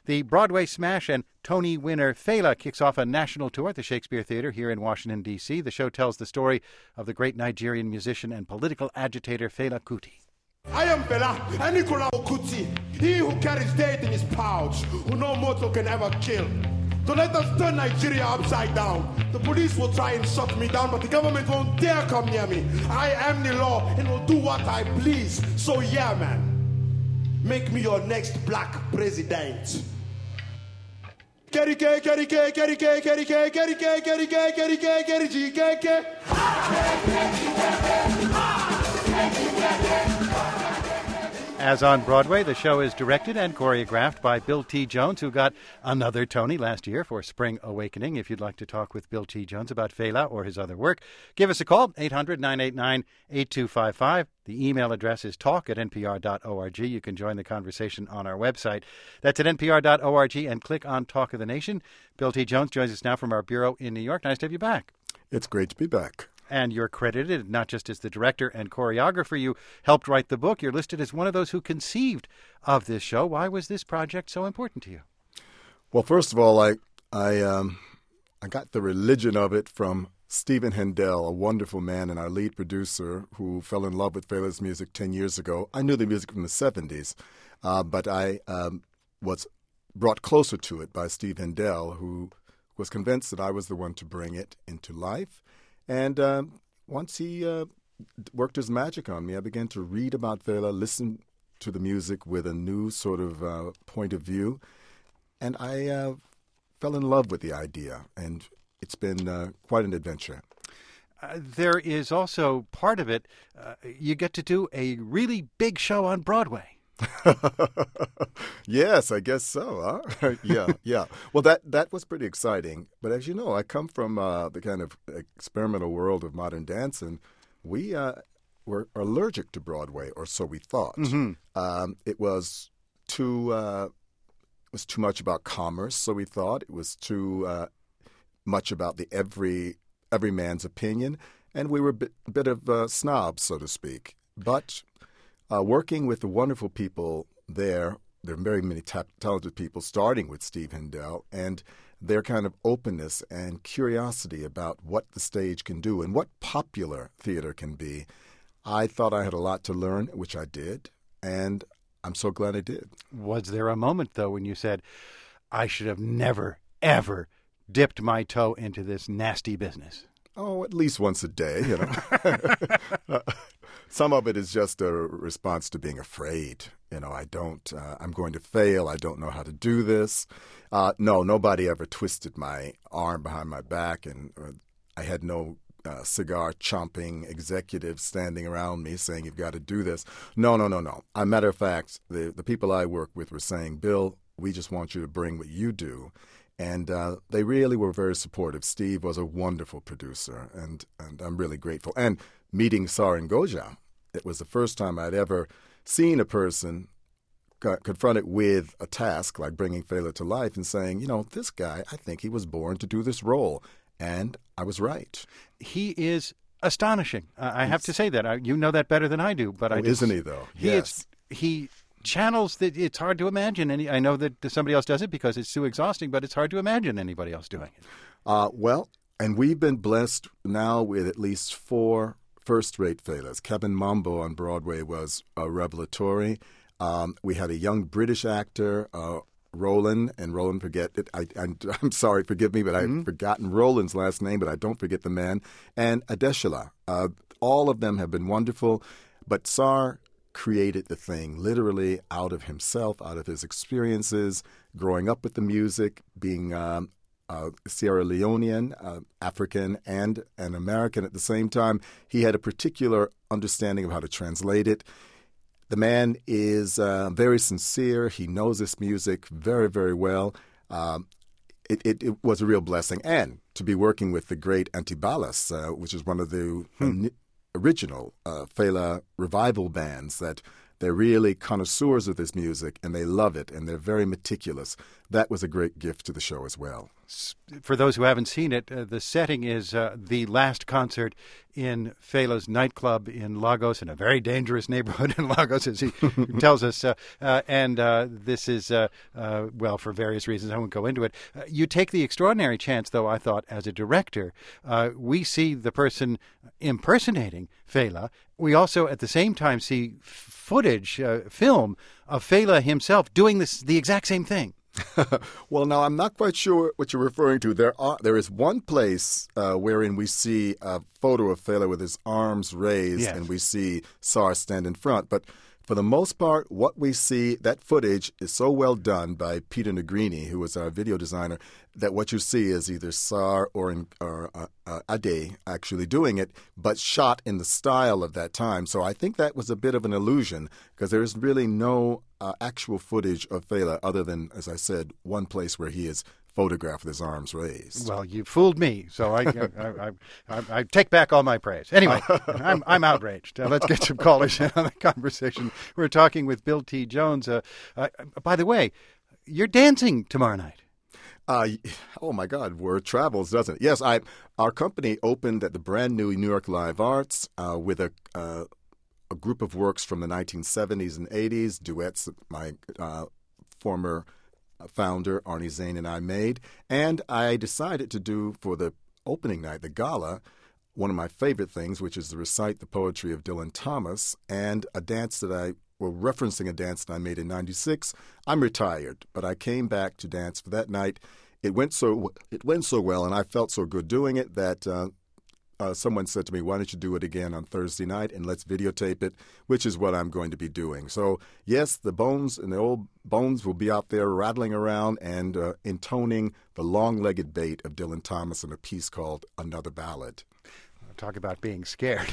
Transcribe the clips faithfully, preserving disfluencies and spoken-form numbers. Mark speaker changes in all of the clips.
Speaker 1: The Broadway smash and Tony winner Fela kicks off a national tour at the Shakespeare Theatre here in Washington, D C The show tells the story of the great Nigerian musician and political agitator Fela Kuti.
Speaker 2: I am Fela Anikulapo Kuti, he who carries death in his pouch, who no mortal can ever kill. So let us turn Nigeria upside down. The police will try and shut me down, but the government won't dare come near me. I am the law and will do what I please. So yeah, man, make me your next black president. Kerry K, Kerry K, Kerry K, Kerry K, Kerry K, Kerry K, Kerry K, Kerry G, K, K.
Speaker 1: As on Broadway, the show is directed and choreographed by Bill T. Jones, who got another Tony last year for Spring Awakening. If you'd like to talk with Bill T. Jones about Fela or his other work, give us a call, eight hundred, nine eight nine, eight two five five. The email address is talk at n p r dot org. You can join the conversation on our website. That's at n p r dot org and click on Talk of the Nation. Bill T. Jones joins us now from our bureau in New York. Nice to have you back.
Speaker 3: It's great to be back.
Speaker 1: And you're credited not just as the director and choreographer. You helped write the book. You're listed as one of those who conceived of this show. Why was this project so important to you?
Speaker 3: Well, first of all, I I um, I got the religion of it from Stephen Hendel, a wonderful man and our lead producer who fell in love with Fela's music ten years ago. I knew the music from the seventies, uh, but I um, was brought closer to it by Steve Hendel, who was convinced that I was the one to bring it into life. And um, once he uh, worked his magic on me, I began to read about Fela, listen to the music with a new sort of uh, point of view. And I uh, fell in love with the idea, and it's been uh, quite an adventure.
Speaker 1: Uh, there is also part of it, uh, you get to do a really big show on Broadway.
Speaker 3: Yes, I guess so. Huh? yeah, yeah. Well, that that was pretty exciting. But as you know, I come from uh, the kind of experimental world of modern dance, and we uh, were allergic to Broadway, or so we thought.
Speaker 1: Mm-hmm.
Speaker 3: Um, it was too uh, it was too much about commerce, so we thought. It was too uh, much about the every every man's opinion, and we were a bit, a bit of uh, snobs, so to speak. But Uh, working with the wonderful people there, there are very many ta- talented people, starting with Steve Hendel, and their kind of openness and curiosity about what the stage can do and what popular theater can be. I thought I had a lot to learn, which I did, and I'm so glad I did.
Speaker 1: Was there a moment, though, when you said, I should have never, ever dipped my toe into this nasty business?
Speaker 3: Oh, at least once a day, you know. uh, some of it is just a response to being afraid. You know, I don't, uh, I'm going to fail. I don't know how to do this. Uh, no, nobody ever twisted my arm behind my back, and uh, I had no uh, cigar-chomping executives standing around me saying, you've got to do this. No, no, no, no. As a matter of fact, the, the people I work with were saying, Bill, we just want you to bring what you do. And uh, they really were very supportive. Steve was a wonderful producer, and, and I'm really grateful. And meeting Sarin Goja, it was the first time I'd ever seen a person co- confronted with a task like bringing Fela to life and saying, you know, this guy, I think he was born to do this role. And I was right.
Speaker 1: He is astonishing. Uh, I have to say that. I, you know that better than I do. But
Speaker 3: oh,
Speaker 1: I just,
Speaker 3: isn't he, though?
Speaker 1: He
Speaker 3: yes.
Speaker 1: Is, he... channels that it's hard to imagine. And I know that somebody else does it because it's too exhausting, but it's hard to imagine anybody else doing it.
Speaker 3: Uh, well, and we've been blessed now with at least four first-rate Felas. Kevin Mambo on Broadway was uh, revelatory. Um, we had a young British actor, uh, Roland, and Roland, forget it. I, I, I'm sorry, forgive me, but mm-hmm. I've forgotten Roland's last name, but I don't forget the man. And Adeshila. Uh, all of them have been wonderful, but Sar created the thing literally out of himself, out of his experiences, growing up with the music, being um, uh, Sierra Leonean, uh, African, and an American at the same time. He had a particular understanding of how to translate it. The man is uh, very sincere. He knows this music very, very well. Um, it, it, it was a real blessing. And to be working with the great Antibalas, uh, which is one of the hmm. original uh, Fela revival bands, that they're really connoisseurs of this music, and they love it, and they're very meticulous. That was a great gift to the show as well.
Speaker 1: for those who haven't seen it, uh, the setting is uh, the last concert in Fela's nightclub in Lagos, in a very dangerous neighborhood in Lagos, as he tells us. Uh, uh, and uh, this is, uh, uh, well, for various reasons, I won't go into it. Uh, you take the extraordinary chance, though, I thought, as a director. Uh, we see the person impersonating Fela. We also, at the same time, see footage, uh, film of Fela himself doing this, the exact same thing.
Speaker 3: Well, now, I'm not quite sure what you're referring to. There are there is one place uh, wherein we see a photo of Fela with his arms raised, yes, and we see Sarr stand in front. But for the most part, what we see, that footage is so well done by Peter Negrini, who was our video designer, that what you see is either Sarr or, in, or uh, uh, Ade actually doing it, but shot in the style of that time. So I think that was a bit of an illusion, because there is really no uh, actual footage of Fela other than, as I said, one place where he is photographed with his arms raised.
Speaker 1: Well, you fooled me, so I I, I, I, I take back all my praise. Anyway, I'm I'm outraged. Uh, let's get some callers in on the conversation. We're talking with Bill T. Jones. Uh, uh, by the way, you're dancing tomorrow night.
Speaker 3: Uh, oh, my God, word travels, doesn't it? Yes, I. Our company opened at the brand new New York Live Arts uh, with a uh, a group of works from the nineteen seventies and eighties, duets that my uh, former founder Arnie Zane and I made. And I decided to do for the opening night, the gala, one of my favorite things, which is to recite the poetry of Dylan Thomas, and a dance that I Well, referencing a dance that I made in ninety-six. I'm retired, but I came back to dance for that night. It went so it went so well, and I felt so good doing it that uh, uh, someone said to me, why don't you do it again on Thursday night, and let's videotape it, which is what I'm going to be doing. So, yes, the bones and the old bones will be out there rattling around and uh, intoning the long-legged bait of Dylan Thomas in a piece called Another Ballad.
Speaker 1: Talk about being scared.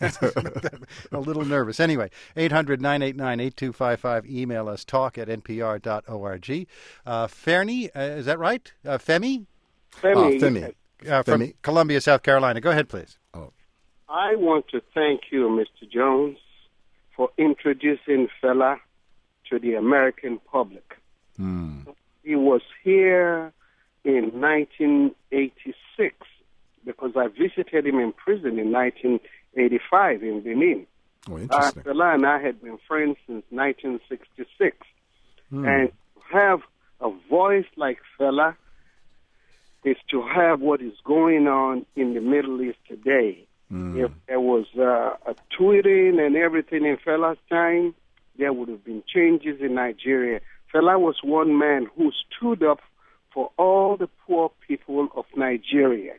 Speaker 1: A little nervous. Anyway, eight hundred, nine eight nine, eight two five five. Email us, talk at n p r dot org. Uh, Fernie, uh, is that right? Uh, Femi?
Speaker 4: Femi.
Speaker 3: Uh, Femi.
Speaker 1: Uh, from
Speaker 3: Femi.
Speaker 1: Columbia, South Carolina. Go ahead, please.
Speaker 3: Oh.
Speaker 4: I want to thank you, Mister Jones, for introducing Fela to the American public.
Speaker 3: Mm.
Speaker 4: He was here in nineteen eighty-six. Because I visited him in prison in nineteen eighty-five in Benin.
Speaker 3: Oh, interesting.
Speaker 4: Uh, Fela and I had been friends since nineteen sixty-six.
Speaker 3: Mm.
Speaker 4: And to have a voice like Fela is to have what is going on in the Middle East today.
Speaker 3: Mm.
Speaker 4: If there was uh, a tweeting and everything in Fela's time, there would have been changes in Nigeria. Fela was one man who stood up for all the poor people of Nigeria.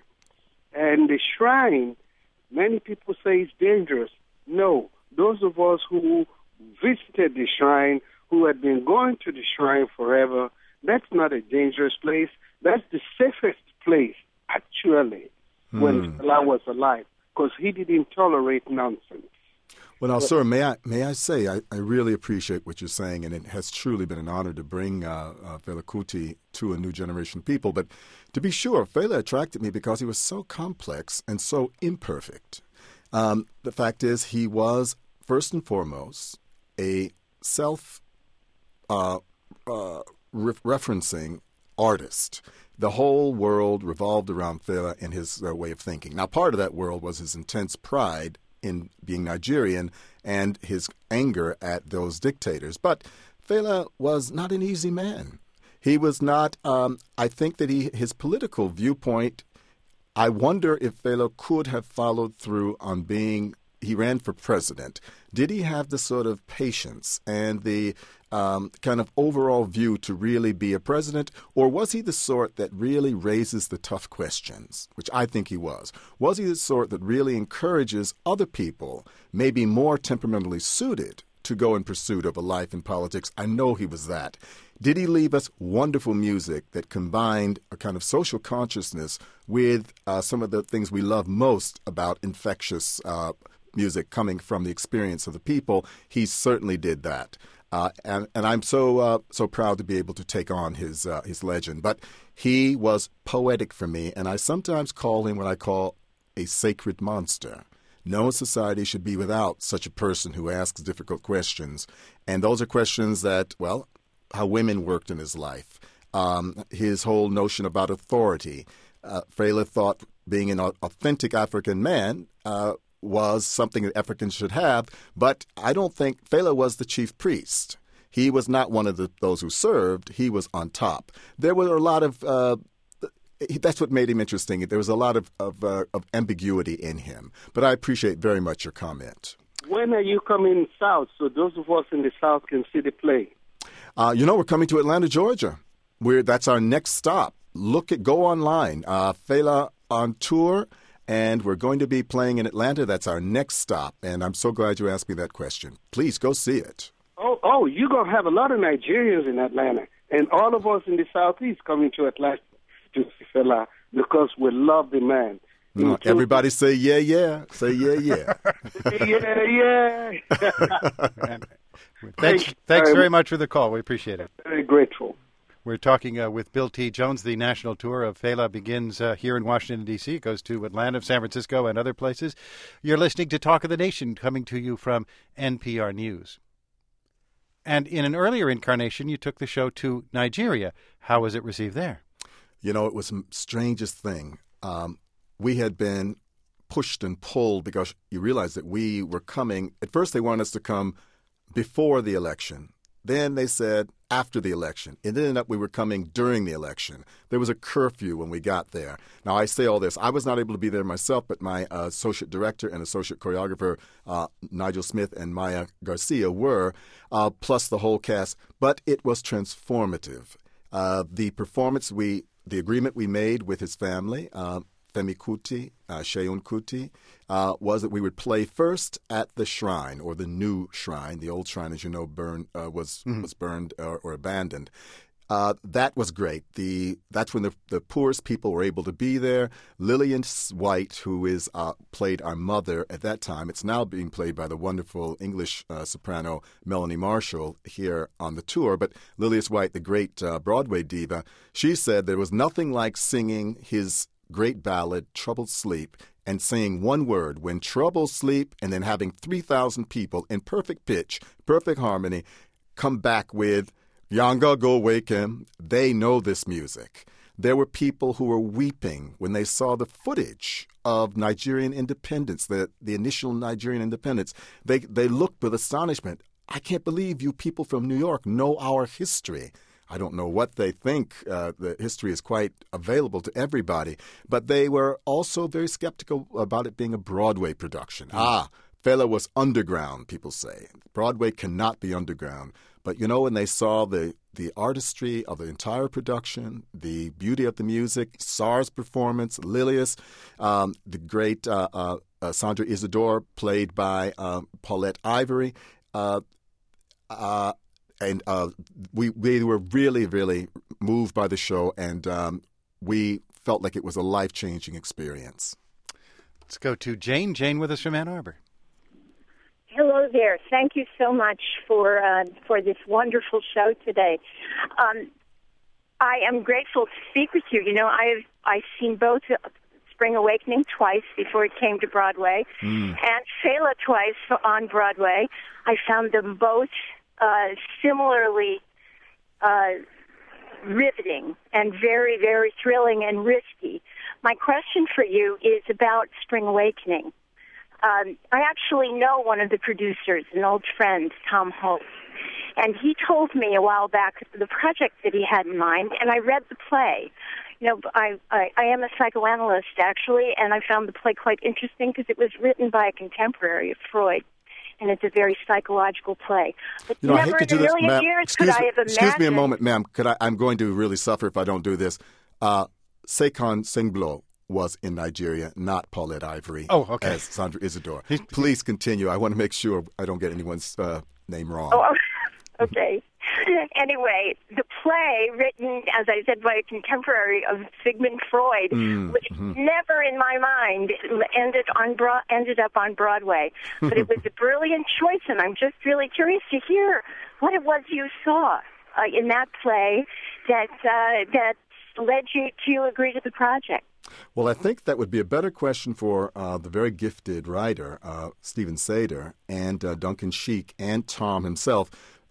Speaker 4: And the shrine, many people say it's dangerous. No, those of us who visited the shrine, who had been going to the shrine forever, that's not a dangerous place. That's the safest place, actually, mm. when Fela was alive, because he didn't tolerate nonsense.
Speaker 3: Well, now, sir, may I may I say, I, I really appreciate what you're saying, and it has truly been an honor to bring uh, uh, Fela Kuti to a new generation of people. But to be sure, Fela attracted me because he was so complex and so imperfect. Um, the fact is, he was, first and foremost, a self uh, uh, re- referencing artist. The whole world revolved around Fela and his uh, way of thinking. Now, part of that world was his intense pride in being Nigerian and his anger at those dictators. But Fela was not an easy man. He was not, um, I think that he his political viewpoint, I wonder if Fela could have followed through on being, he ran for president. Did he have the sort of patience and the um, kind of overall view to really be a president? Or was he the sort that really raises the tough questions, which I think he was? Was he the sort that really encourages other people, maybe more temperamentally suited, to go in pursuit of a life in politics? I know he was that. Did he leave us wonderful music that combined a kind of social consciousness with uh, some of the things we love most about infectious uh, music coming from the experience of the people? He certainly did that. Uh, and, and I'm so uh, so proud to be able to take on his uh, his legend. But he was poetic for me, and I sometimes call him what I call a sacred monster. No society should be without such a person who asks difficult questions. And those are questions that, well, how women worked in his life, um, his whole notion about authority. Uh, Fela thought being an authentic African man uh, was something that Africans should have, but I don't think Fela was the chief priest. He was not one of the, those who served. He was on top. There were a lot of uh, that's what made him interesting. There was a lot of of, uh, of ambiguity in him. But I appreciate very much your comment.
Speaker 4: When are you coming south so those of us in the south can see the play?
Speaker 3: Uh, you know, we're coming to Atlanta, Georgia. We're, that's our next stop. Look at, go online, uh, Fela on tour, and we're going to be playing in Atlanta. That's our next stop, and I'm so glad you asked me that question. Please go see it.
Speaker 4: Oh, oh, you're going to have a lot of Nigerians in Atlanta, and all of us in the Southeast coming to Atlanta to see Fela because we love the man.
Speaker 3: No, everybody say yeah, yeah. Say yeah, yeah.
Speaker 4: yeah, yeah.
Speaker 1: Thanks, thanks very much for the call. We appreciate it.
Speaker 4: Very grateful.
Speaker 1: We're talking uh, with Bill T. Jones. The national tour of Fela begins uh, here in Washington, D C It goes to Atlanta, San Francisco, and other places. You're listening to Talk of the Nation, coming to you from N P R News. And in an earlier incarnation, you took the show to Nigeria. How was it received there?
Speaker 3: You know, it was the strangest thing. Um, we had been pushed and pulled because you realize that we were coming. At first, they wanted us to come before the election. Then they said after the election. It ended up we were coming during the election. There was a curfew when we got there. Now, I say all this. I was not able to be there myself, but my uh, associate director and associate choreographer, uh, Nigel Smith and Maya Garcia, were, uh, plus the whole cast. But it was transformative. Uh, the performance we, the agreement we made with his family, uh, Femi Kuti, uh, Seun Kuti, uh, was that we would play first at the shrine, or the new shrine. The old shrine, as you know, burned uh, was mm-hmm. was burned or, or abandoned. Uh, that was great. The that's when the, the poorest people were able to be there. Lillian White, who is uh, played our mother at that time, it's now being played by the wonderful English uh, soprano Melanie Marshall here on the tour. But Lillian White, the great uh, Broadway diva, she said there was nothing like singing his great ballad, Troubled Sleep, and saying one word, when troubled sleep, and then having three thousand people in perfect pitch, perfect harmony, come back with, Yanga go wake him. They know this music. There were people who were weeping when they saw the footage of Nigerian independence, the, the initial Nigerian independence. They, they looked with astonishment. I can't believe you people from New York know our history. I don't know what they think. Uh, the history is quite available to everybody. But they were also very skeptical about it being a Broadway production. Mm. Ah, Fela was underground, people say. Broadway cannot be underground. But, you know, when they saw the, the artistry of the entire production, the beauty of the music, Sar's performance, Lilius, um, the great uh, uh, uh, Sandra Isidore, played by uh, Paulette Ivory, uh, uh And uh, we we were really, really moved by the show, and um, we felt like it was a life-changing experience.
Speaker 1: Let's go to Jane. Jane with us from Ann Arbor.
Speaker 5: Hello there. Thank you so much for uh, for this wonderful show today. Um, I am grateful to speak with you. You know, I've I've seen both Spring Awakening twice before it came to Broadway, mm. and Fela twice on Broadway. I found them both Uh, similarly uh, riveting and very, very thrilling and risky. My question for you is about Spring Awakening. Um, I actually know one of the producers, an old friend, Tom Holt, and he told me a while back the project that he had in mind, and I read the play. You know, I, I, I am a psychoanalyst, actually, and I found the play quite interesting because it was written by a contemporary of Freud. And it's a very psychological play. But
Speaker 3: you know,
Speaker 5: never
Speaker 3: I hate to
Speaker 5: in
Speaker 3: do
Speaker 5: a
Speaker 3: this,
Speaker 5: million
Speaker 3: ma'am.
Speaker 5: years
Speaker 3: Excuse
Speaker 5: could
Speaker 3: me,
Speaker 5: I have imagined...
Speaker 3: Excuse me a moment, ma'am. Could I, I'm going to really suffer if I don't do this. Uh, Sekan Singlo was in Nigeria, not Paulette Ivory.
Speaker 1: Oh, okay.
Speaker 3: As Sandra Isidore. Please continue. I want to make sure I don't get anyone's uh, name wrong.
Speaker 5: Oh, okay. Anyway, the play, written, as I said, by a contemporary of Sigmund Freud, mm, which mm-hmm. never in my mind ended on Bro- ended up on Broadway. But it was a brilliant choice, and I'm just really curious to hear what it was you saw uh, in that play that uh, that led you to agree to the project.
Speaker 3: Well, I think that would be a better question for uh, the very gifted writer, uh, Stephen Sater, and uh, Duncan Sheik, and Tom himself.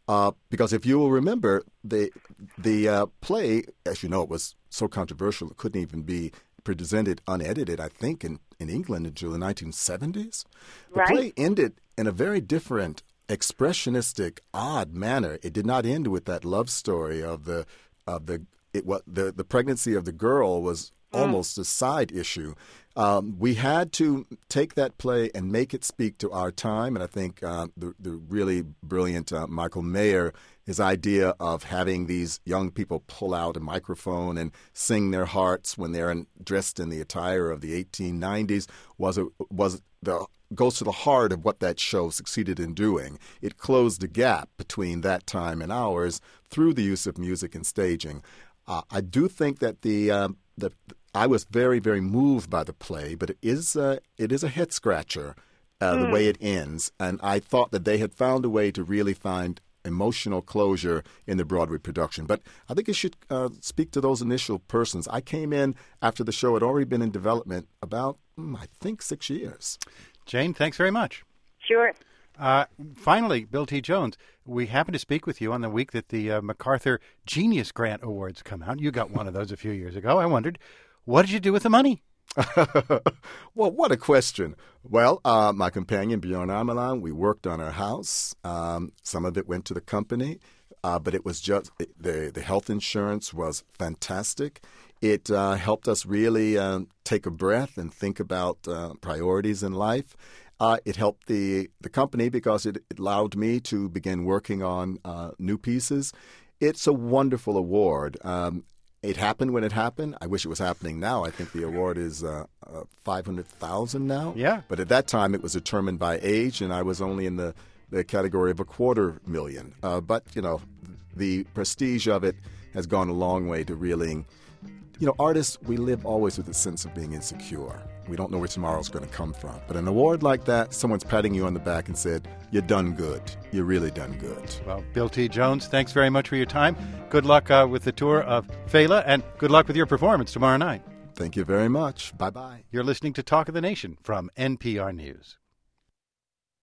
Speaker 3: Uh, because if you will remember, the the uh, play, as you know, it was so controversial, it couldn't even be presented unedited, I think, in, in England until the nineteen seventies. The
Speaker 5: Right.
Speaker 3: play ended in a very different, expressionistic, odd manner. It did not end with that love story of the of the it what the the pregnancy of the girl was almost a side issue. Um, we had to take that play and make it speak to our time, and I think uh, the, the really brilliant uh, Michael Mayer, his idea of having these young people pull out a microphone and sing their hearts when they're in, dressed in the attire of the eighteen nineties was a, was the goes to the heart of what that show succeeded in doing. It closed the gap between that time and ours through the use of music and staging. Uh, I do think that the uh, the I was very, very moved by the play, but it is uh, it is a head scratcher uh, mm. the way it ends, and I thought that they had found a way to really find emotional closure in the Broadway production. But I think it should uh, speak to those initial persons. I came in after the show had already been in development about, mm, I think, six years.
Speaker 1: Jane, thanks very much.
Speaker 5: Sure.
Speaker 1: Uh, finally, Bill T. Jones, we happened to speak with you on the week that the uh, MacArthur Genius Grant Awards come out. You got one of those a few years ago. I wondered, what did you do with the money?
Speaker 3: Well, what a question. Well, uh, my companion, Bjorn Ameland, we worked on our house. Um, some of it went to the company, uh, but it was just the, the health insurance was fantastic. It uh, helped us really uh, take a breath and think about uh, priorities in life. Uh, it helped the, the company because it, it allowed me to begin working on uh, new pieces. It's a wonderful award. Um, it happened when it happened. I wish it was happening now. I think the award is uh, uh, five hundred thousand dollars now.
Speaker 1: Yeah.
Speaker 3: But at that time, it was determined by age, and I was only in the, the category of a quarter million. Uh, but, you know, the prestige of it has gone a long way to really... You know, artists, we live always with a sense of being insecure. We don't know where tomorrow's going to come from. But an award like that, someone's patting you on the back and said, "You're done good. You're really done good."
Speaker 1: Well, Bill T. Jones, thanks very much for your time. Good luck uh, with the tour of Fela, and good luck with your performance tomorrow night.
Speaker 3: Thank you very much. Bye-bye.
Speaker 1: You're listening to Talk of the Nation from N P R News.